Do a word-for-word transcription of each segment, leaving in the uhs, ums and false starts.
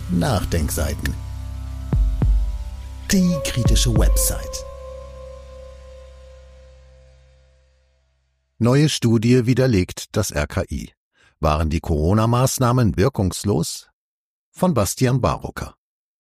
Nachdenkseiten. Die kritische Website. Neue Studie widerlegt das R K I. Waren die Corona-Maßnahmen wirkungslos? Von Bastian Barocker.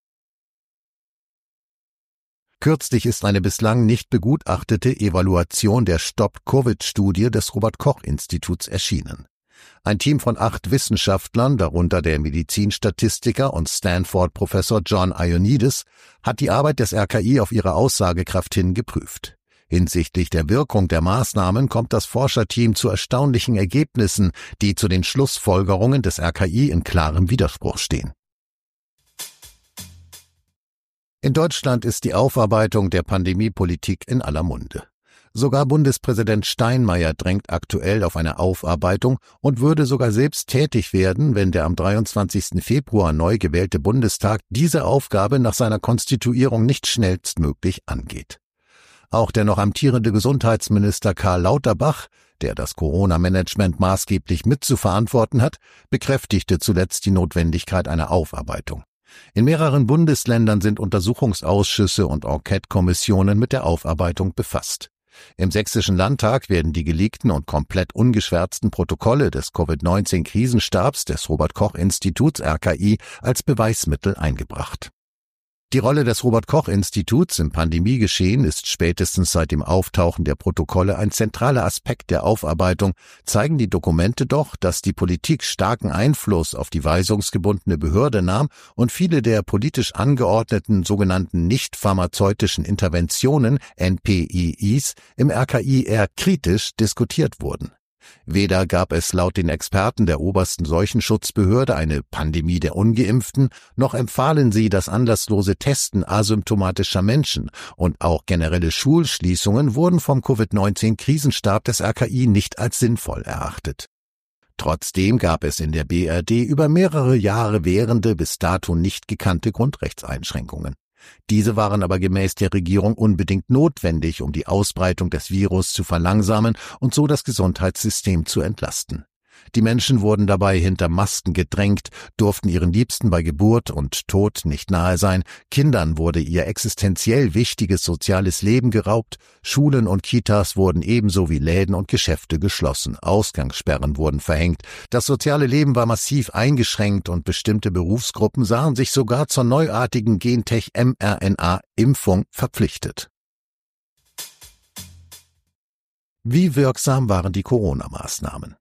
Kürzlich ist eine bislang nicht begutachtete Evaluation der Stop-Covid-Studie des Robert-Koch-Instituts erschienen. Ein Team von acht Wissenschaftlern, darunter der Medizinstatistiker und Stanford-Professor John Ioannidis, hat die Arbeit des R K I auf ihre Aussagekraft hin geprüft. Hinsichtlich der Wirkung der Maßnahmen kommt das Forscherteam zu erstaunlichen Ergebnissen, die zu den Schlussfolgerungen des R K I in klarem Widerspruch stehen. In Deutschland ist die Aufarbeitung der Pandemiepolitik in aller Munde. Sogar Bundespräsident Steinmeier drängt aktuell auf eine Aufarbeitung und würde sogar selbst tätig werden, wenn der am dreiundzwanzigsten Februar neu gewählte Bundestag diese Aufgabe nach seiner Konstituierung nicht schnellstmöglich angeht. Auch der noch amtierende Gesundheitsminister Karl Lauterbach, der das Corona-Management maßgeblich mitzuverantworten hat, bekräftigte zuletzt die Notwendigkeit einer Aufarbeitung. In mehreren Bundesländern sind Untersuchungsausschüsse und Enquete-Kommissionen mit der Aufarbeitung befasst. Im Sächsischen Landtag werden die geleakten und komplett ungeschwärzten Protokolle des Covid neunzehn Krisenstabs des Robert-Koch-Instituts R K I als Beweismittel eingebracht. Die Rolle des Robert-Koch-Instituts im Pandemiegeschehen ist spätestens seit dem Auftauchen der Protokolle ein zentraler Aspekt der Aufarbeitung, zeigen die Dokumente doch, dass die Politik starken Einfluss auf die weisungsgebundene Behörde nahm und viele der politisch angeordneten sogenannten nicht-pharmazeutischen Interventionen, N P I Is, im R K I eher kritisch diskutiert wurden. Weder gab es laut den Experten der obersten Seuchenschutzbehörde eine Pandemie der Ungeimpften, noch empfahlen sie das anlasslose Testen asymptomatischer Menschen, und auch generelle Schulschließungen wurden vom Covid neunzehn Krisenstab des R K I nicht als sinnvoll erachtet. Trotzdem gab es in der B R D über mehrere Jahre währende, bis dato nicht gekannte Grundrechtseinschränkungen. Diese waren aber gemäß der Regierung unbedingt notwendig, um die Ausbreitung des Virus zu verlangsamen und so das Gesundheitssystem zu entlasten. Die Menschen wurden dabei hinter Masken gedrängt, durften ihren Liebsten bei Geburt und Tod nicht nahe sein, Kindern wurde ihr existenziell wichtiges soziales Leben geraubt, Schulen und Kitas wurden ebenso wie Läden und Geschäfte geschlossen, Ausgangssperren wurden verhängt, das soziale Leben war massiv eingeschränkt und bestimmte Berufsgruppen sahen sich sogar zur neuartigen Gentech-mRNA-Impfung verpflichtet. Wie wirksam waren die Corona-Maßnahmen?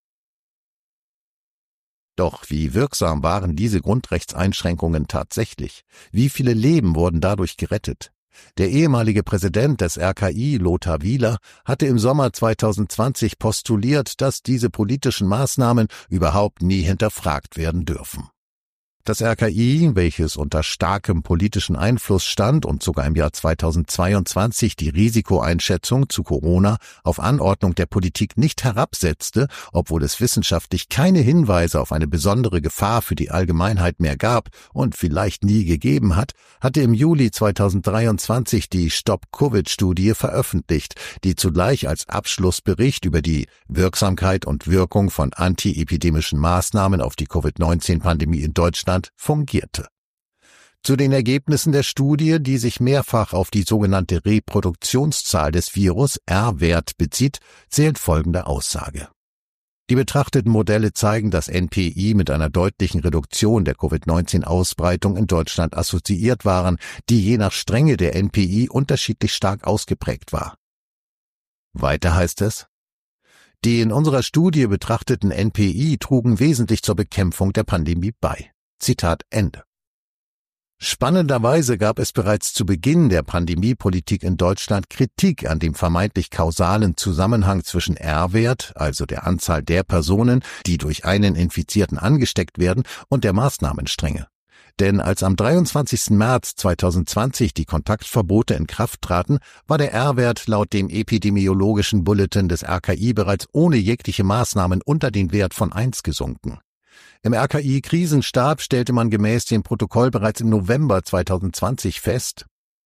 Doch wie wirksam waren diese Grundrechtseinschränkungen tatsächlich? Wie viele Leben wurden dadurch gerettet? Der ehemalige Präsident des R K I, Lothar Wieler, hatte im Sommer zweitausendzwanzig postuliert, dass diese politischen Maßnahmen überhaupt nie hinterfragt werden dürfen. Das R K I, welches unter starkem politischen Einfluss stand und sogar im Jahr zweitausendzweiundzwanzig die Risikoeinschätzung zu Corona auf Anordnung der Politik nicht herabsetzte, obwohl es wissenschaftlich keine Hinweise auf eine besondere Gefahr für die Allgemeinheit mehr gab und vielleicht nie gegeben hat, hatte im Juli zweitausenddreiundzwanzig die Stop-Covid-Studie veröffentlicht, die zugleich als Abschlussbericht über die Wirksamkeit und Wirkung von antiepidemischen Maßnahmen auf die Covid neunzehn Pandemie in Deutschland fungierte. Zu den Ergebnissen der Studie, die sich mehrfach auf die sogenannte Reproduktionszahl des Virus R-Wert bezieht, zählt folgende Aussage. Die betrachteten Modelle zeigen, dass N P I mit einer deutlichen Reduktion der Covid neunzehn Ausbreitung in Deutschland assoziiert waren, die je nach Strenge der N P I unterschiedlich stark ausgeprägt war. Weiter heißt es, die in unserer Studie betrachteten N P I trugen wesentlich zur Bekämpfung der Pandemie bei. Zitat Ende. Spannenderweise gab es bereits zu Beginn der Pandemiepolitik in Deutschland Kritik an dem vermeintlich kausalen Zusammenhang zwischen R-Wert, also der Anzahl der Personen, die durch einen Infizierten angesteckt werden, und der Maßnahmenstrenge. Denn als am dreiundzwanzigsten März zweitausendzwanzig die Kontaktverbote in Kraft traten, war der R-Wert laut dem epidemiologischen Bulletin des R K I bereits ohne jegliche Maßnahmen unter den Wert von eins gesunken. Im R K I-Krisenstab stellte man gemäß dem Protokoll bereits im November zweitausendzwanzig fest,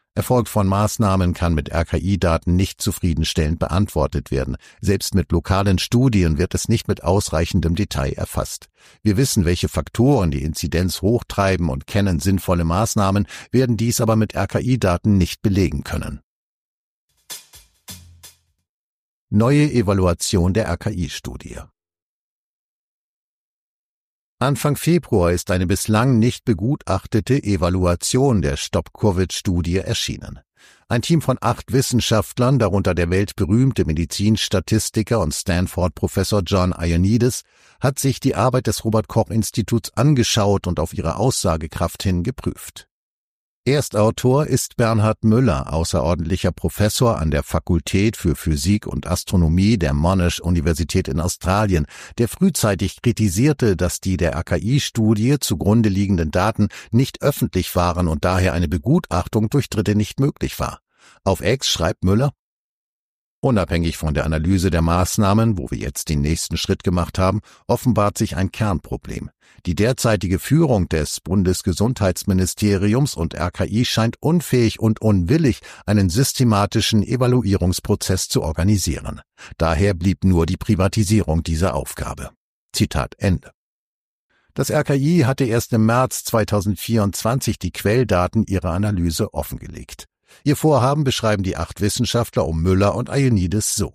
Erfolg von Maßnahmen kann mit R K I-Daten nicht zufriedenstellend beantwortet werden. Selbst mit lokalen Studien wird es nicht mit ausreichendem Detail erfasst. Wir wissen, welche Faktoren die Inzidenz hochtreiben und kennen sinnvolle Maßnahmen, werden dies aber mit R K I-Daten nicht belegen können. Neue Evaluation der R K I-Studie. Anfang Februar ist eine bislang nicht begutachtete Evaluation der Stop-Covid-Studie erschienen. Ein Team von acht Wissenschaftlern, darunter der weltberühmte Medizinstatistiker und Stanford-Professor John Ioannidis, hat sich die Arbeit des Robert-Koch-Instituts angeschaut und auf ihre Aussagekraft hin geprüft. Erstautor ist Bernhard Müller, außerordentlicher Professor an der Fakultät für Physik und Astronomie der Monash-Universität in Australien, der frühzeitig kritisierte, dass die der R K I-Studie zugrunde liegenden Daten nicht öffentlich waren und daher eine Begutachtung durch Dritte nicht möglich war. Auf X schreibt Müller: Unabhängig von der Analyse der Maßnahmen, wo wir jetzt den nächsten Schritt gemacht haben, offenbart sich ein Kernproblem. Die derzeitige Führung des Bundesgesundheitsministeriums und R K I scheint unfähig und unwillig, einen systematischen Evaluierungsprozess zu organisieren. Daher blieb nur die Privatisierung dieser Aufgabe. Zitat Ende. Das R K I hatte erst im März zweitausendvierundzwanzig die Quelldaten ihrer Analyse offengelegt. Ihr Vorhaben beschreiben die acht Wissenschaftler um Müller und Ioannidis so: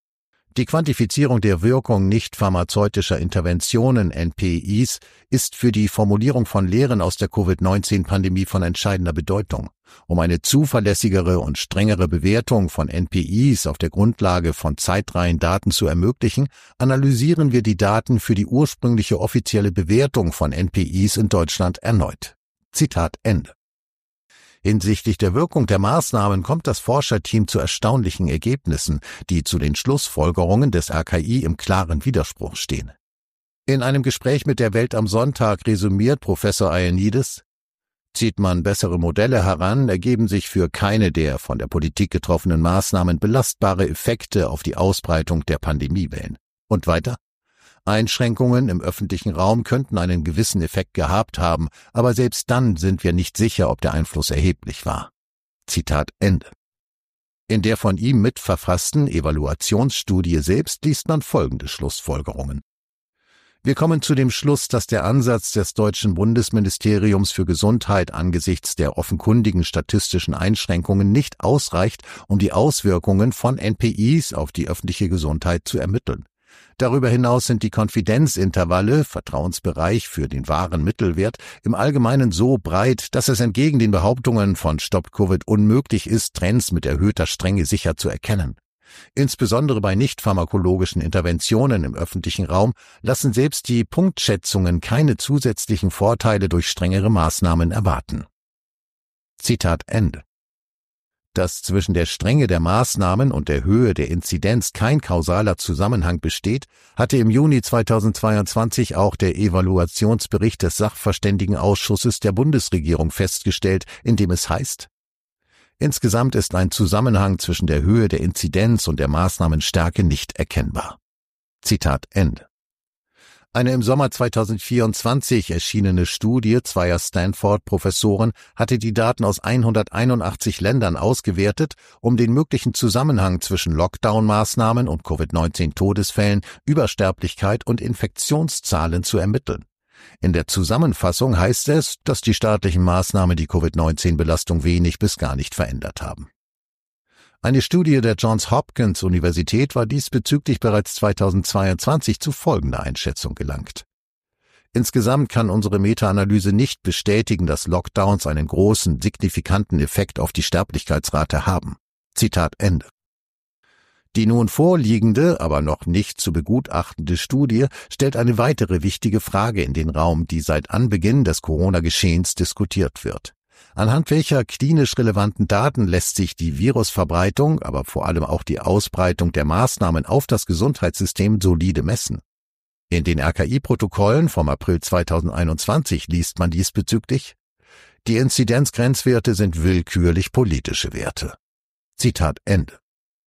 Die Quantifizierung der Wirkung nicht pharmazeutischer Interventionen N P Is ist für die Formulierung von Lehren aus der Covid neunzehn Pandemie von entscheidender Bedeutung. Um eine zuverlässigere und strengere Bewertung von N P Is auf der Grundlage von Zeitreihendaten zu ermöglichen, analysieren wir die Daten für die ursprüngliche offizielle Bewertung von N P Is in Deutschland erneut. Zitat Ende. Hinsichtlich der Wirkung der Maßnahmen kommt das Forscherteam zu erstaunlichen Ergebnissen, die zu den Schlussfolgerungen des R K I im klaren Widerspruch stehen. In einem Gespräch mit der Welt am Sonntag resümiert Professor Ioannidis: Zieht man bessere Modelle heran, ergeben sich für keine der von der Politik getroffenen Maßnahmen belastbare Effekte auf die Ausbreitung der Pandemiewellen. Und weiter: Einschränkungen im öffentlichen Raum könnten einen gewissen Effekt gehabt haben, aber selbst dann sind wir nicht sicher, ob der Einfluss erheblich war. Zitat Ende. In der von ihm mitverfassten Evaluationsstudie selbst liest man folgende Schlussfolgerungen. Wir kommen zu dem Schluss, dass der Ansatz des deutschen Bundesministeriums für Gesundheit angesichts der offenkundigen statistischen Einschränkungen nicht ausreicht, um die Auswirkungen von N P Is auf die öffentliche Gesundheit zu ermitteln. Darüber hinaus sind die Konfidenzintervalle, Vertrauensbereich für den wahren Mittelwert, im Allgemeinen so breit, dass es entgegen den Behauptungen von Stop Covid unmöglich ist, Trends mit erhöhter Strenge sicher zu erkennen. Insbesondere bei nicht pharmakologischen Interventionen im öffentlichen Raum lassen selbst die Punktschätzungen keine zusätzlichen Vorteile durch strengere Maßnahmen erwarten. Zitat Ende. Dass zwischen der Strenge der Maßnahmen und der Höhe der Inzidenz kein kausaler Zusammenhang besteht, hatte im Juni zweitausendzweiundzwanzig auch der Evaluationsbericht des Sachverständigenausschusses der Bundesregierung festgestellt, in dem es heißt: Insgesamt ist ein Zusammenhang zwischen der Höhe der Inzidenz und der Maßnahmenstärke nicht erkennbar. Zitat Ende. Eine im Sommer zweitausendvierundzwanzig erschienene Studie zweier Stanford-Professoren hatte die Daten aus hunderteinundachtzig Ländern ausgewertet, um den möglichen Zusammenhang zwischen Lockdown-Maßnahmen und Covid neunzehn Todesfällen, Übersterblichkeit und Infektionszahlen zu ermitteln. In der Zusammenfassung heißt es, dass die staatlichen Maßnahmen die Covid neunzehn Belastung wenig bis gar nicht verändert haben. Eine Studie der Johns Hopkins Universität war diesbezüglich bereits zweitausendzweiundzwanzig zu folgender Einschätzung gelangt. Insgesamt kann unsere Meta-Analyse nicht bestätigen, dass Lockdowns einen großen, signifikanten Effekt auf die Sterblichkeitsrate haben. Zitat Ende. Die nun vorliegende, aber noch nicht zu begutachtende Studie stellt eine weitere wichtige Frage in den Raum, die seit Anbeginn des Corona-Geschehens diskutiert wird. Anhand welcher klinisch relevanten Daten lässt sich die Virusverbreitung, aber vor allem auch die Ausbreitung der Maßnahmen auf das Gesundheitssystem solide messen? In den R K I-Protokollen vom April zweitausendeinundzwanzig liest man diesbezüglich: Die Inzidenzgrenzwerte sind willkürlich politische Werte. Zitat Ende.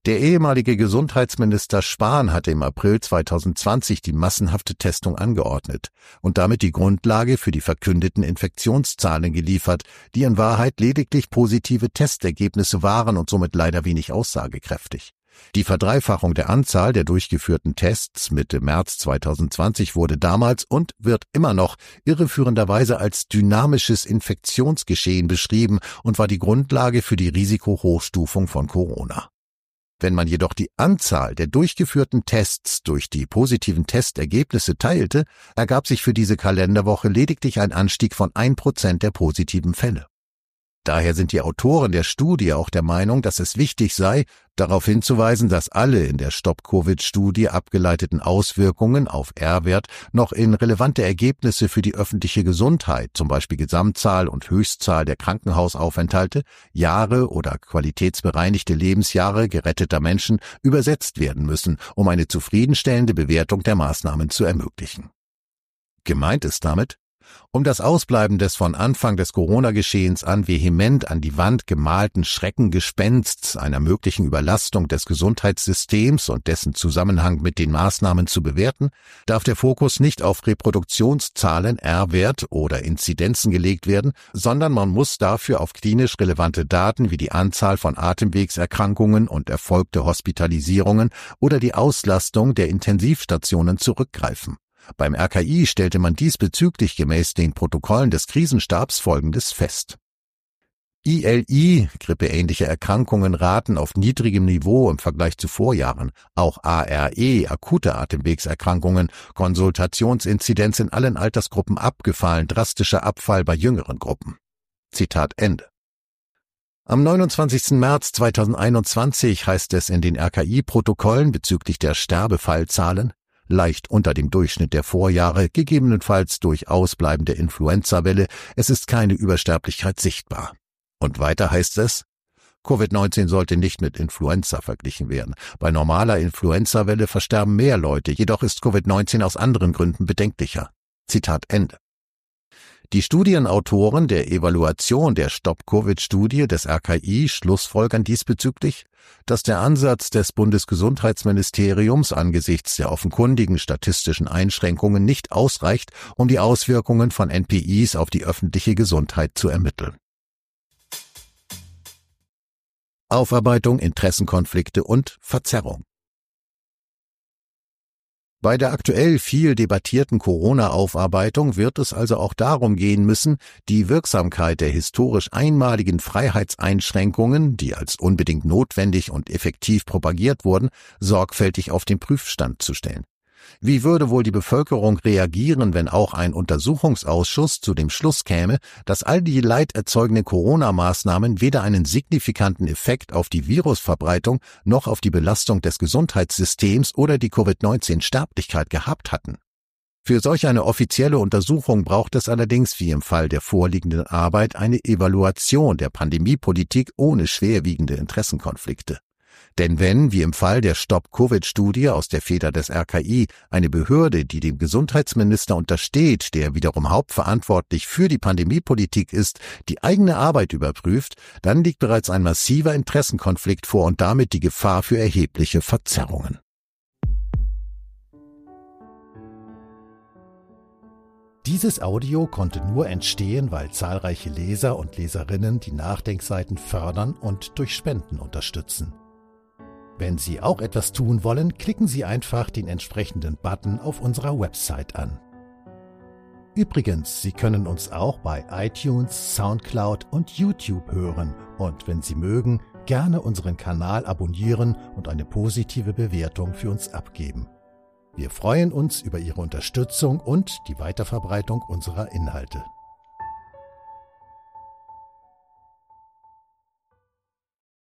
Der ehemalige Gesundheitsminister Spahn hatte im April zweitausendzwanzig die massenhafte Testung angeordnet und damit die Grundlage für die verkündeten Infektionszahlen geliefert, die in Wahrheit lediglich positive Testergebnisse waren und somit leider wenig aussagekräftig. Die Verdreifachung der Anzahl der durchgeführten Tests Mitte März zweitausendzwanzig wurde damals und wird immer noch irreführenderweise als dynamisches Infektionsgeschehen beschrieben und war die Grundlage für die Risikohochstufung von Corona. Wenn man jedoch die Anzahl der durchgeführten Tests durch die positiven Testergebnisse teilte, ergab sich für diese Kalenderwoche lediglich ein Anstieg von ein Prozent der positiven Fälle. Daher sind die Autoren der Studie auch der Meinung, dass es wichtig sei, darauf hinzuweisen, dass alle in der Stop-Covid-Studie abgeleiteten Auswirkungen auf R-Wert noch in relevante Ergebnisse für die öffentliche Gesundheit, zum Beispiel Gesamtzahl und Höchstzahl der Krankenhausaufenthalte, Jahre oder qualitätsbereinigte Lebensjahre geretteter Menschen übersetzt werden müssen, um eine zufriedenstellende Bewertung der Maßnahmen zu ermöglichen. Gemeint ist damit, um das Ausbleiben des von Anfang des Corona-Geschehens an vehement an die Wand gemalten Schreckengespensts einer möglichen Überlastung des Gesundheitssystems und dessen Zusammenhang mit den Maßnahmen zu bewerten, darf der Fokus nicht auf Reproduktionszahlen, R-Wert oder Inzidenzen gelegt werden, sondern man muss dafür auf klinisch relevante Daten wie die Anzahl von Atemwegserkrankungen und erfolgte Hospitalisierungen oder die Auslastung der Intensivstationen zurückgreifen. Beim R K I stellte man diesbezüglich gemäß den Protokollen des Krisenstabs Folgendes fest. I L I, grippeähnliche Erkrankungen, raten auf niedrigem Niveau im Vergleich zu Vorjahren. Auch A R E, akute Atemwegserkrankungen, Konsultationsinzidenz in allen Altersgruppen abgefallen, drastischer Abfall bei jüngeren Gruppen. Zitat Ende. Am neunundzwanzigsten März zweitausendeinundzwanzig heißt es in den R K I-Protokollen bezüglich der Sterbefallzahlen: leicht unter dem Durchschnitt der Vorjahre, gegebenenfalls durch ausbleibende Influenza-Welle, es ist keine Übersterblichkeit sichtbar. Und weiter heißt es, Covid neunzehn sollte nicht mit Influenza verglichen werden. Bei normaler Influenza-Welle versterben mehr Leute, jedoch ist Covid neunzehn aus anderen Gründen bedenklicher. Zitat Ende. Die Studienautoren der Evaluation der Stop-Covid-Studie des R K I schlussfolgern diesbezüglich, dass der Ansatz des Bundesgesundheitsministeriums angesichts der offenkundigen statistischen Einschränkungen nicht ausreicht, um die Auswirkungen von N P Is auf die öffentliche Gesundheit zu ermitteln. Aufarbeitung, Interessenkonflikte und Verzerrung. Bei der aktuell viel debattierten Corona-Aufarbeitung wird es also auch darum gehen müssen, die Wirksamkeit der historisch einmaligen Freiheitseinschränkungen, die als unbedingt notwendig und effektiv propagiert wurden, sorgfältig auf den Prüfstand zu stellen. Wie würde wohl die Bevölkerung reagieren, wenn auch ein Untersuchungsausschuss zu dem Schluss käme, dass all die leiderzeugenden Corona-Maßnahmen weder einen signifikanten Effekt auf die Virusverbreitung noch auf die Belastung des Gesundheitssystems oder die Covid neunzehn Sterblichkeit gehabt hatten? Für solch eine offizielle Untersuchung braucht es allerdings, wie im Fall der vorliegenden Arbeit, eine Evaluation der Pandemiepolitik ohne schwerwiegende Interessenkonflikte. Denn wenn, wie im Fall der Stop-Covid-Studie aus der Feder des R K I, eine Behörde, die dem Gesundheitsminister untersteht, der wiederum hauptverantwortlich für die Pandemiepolitik ist, die eigene Arbeit überprüft, dann liegt bereits ein massiver Interessenkonflikt vor und damit die Gefahr für erhebliche Verzerrungen. Dieses Audio konnte nur entstehen, weil zahlreiche Leser und Leserinnen die Nachdenkseiten fördern und durch Spenden unterstützen. Wenn Sie auch etwas tun wollen, klicken Sie einfach den entsprechenden Button auf unserer Website an. Übrigens, Sie können uns auch bei iTunes, Soundcloud und YouTube hören und wenn Sie mögen, gerne unseren Kanal abonnieren und eine positive Bewertung für uns abgeben. Wir freuen uns über Ihre Unterstützung und die Weiterverbreitung unserer Inhalte.